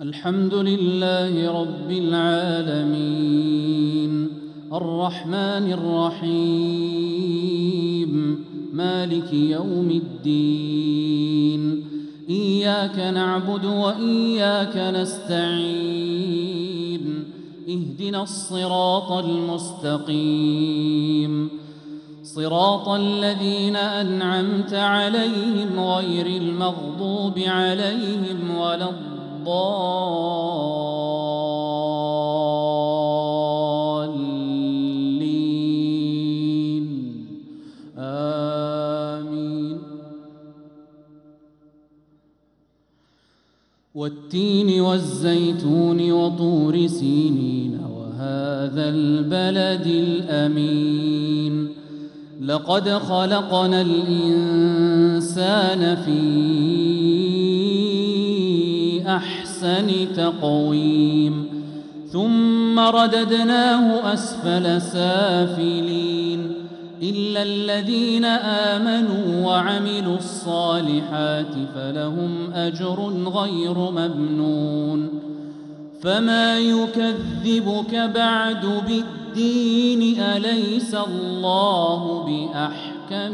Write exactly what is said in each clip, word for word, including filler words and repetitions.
الحمد لله رب العالمين الرحمن الرحيم مالك يوم الدين إياك نعبد وإياك نستعين اهدنا الصراط المستقيم صراط الذين أنعمت عليهم غير المغضوب عليهم ولا الضالين آمين. والتين والزيتون وطور سينين وهذا البلد الأمين لقد خلقنا الإنسان في أحسن تقويم ثم رددناه أسفل سافلين إلا الذين آمنوا وعملوا الصالحات فلهم أجر غير ممنون فما يكذبك بعد بالدين أليس الله بأحكم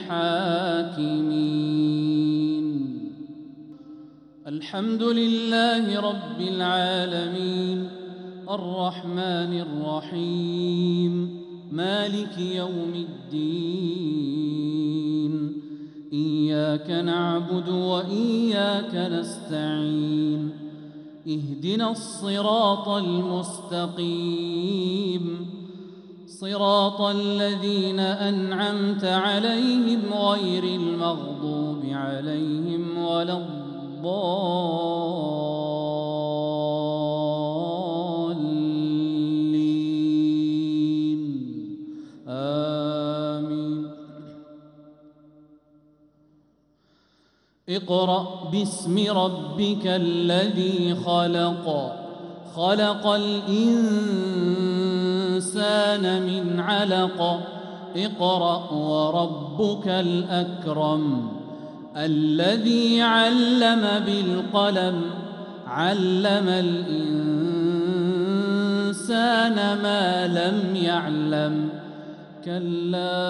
الحاكمين. الحمد لله رب العالمين الرحمن الرحيم مالك يوم الدين إياك نعبد وإياك نستعين اهدنا الصراط المستقيم صراط الذين أنعمت عليهم غير المغضوب عليهم ولا الضالين آمين. اقرأ باسم ربك الذي خلق خلق الإنسان من علق اقرأ وربك الأكرم الذي علم بالقلم علم الإنسان ما لم يعلم كلا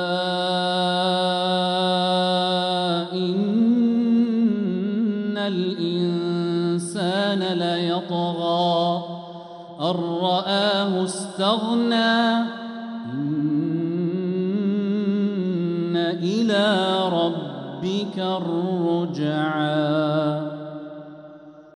إن الإنسان ليطغى أن رآه استغنى إن إلى ربك الرجعى.